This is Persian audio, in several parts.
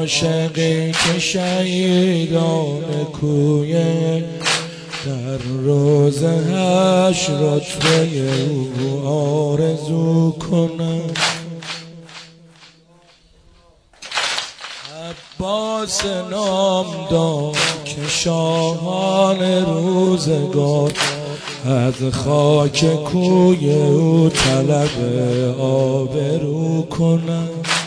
عاشقی که شهیدان کویه در روز حشر رتبه او آرزو کنم. عباس نامدار که شاهان روزگار از خاک کوی او طلب آبرو کنم.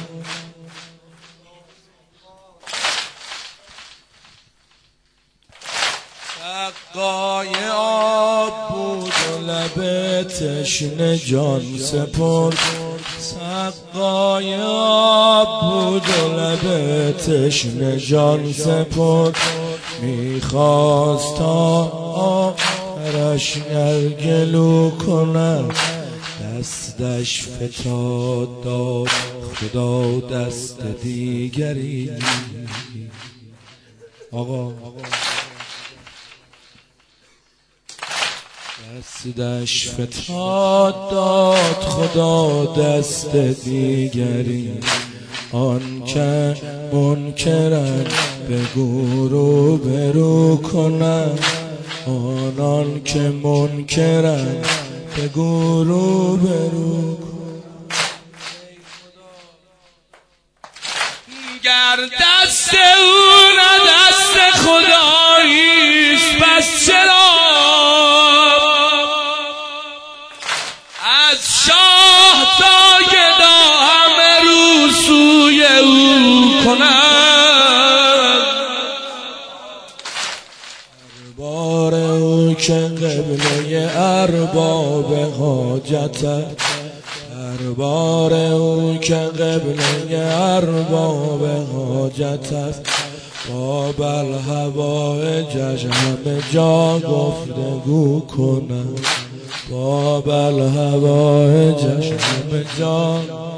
سقای آب بود و لب تشنه جان سپرد. سقای آب بود و لب تشنه جان سپرد. میخواست تا آخرش گلو کند، دستش فتاد داد خدا دست دیگری. آقا دستش فتاد داد خدا دست دیگری. آن که منکرن بگو رو برو کنن. آنان که منکرن بگو رو برو کنن. گر دست او نه دست خداییست پس چرا از شاه تا گدا همه رو سوی او کنند. دربار او که قبله ارباب حاجت است. دربار او که قبله ارباب حاجت است. باب الهوایج همه جا گفتگو کنند. باب الهوایج همه جا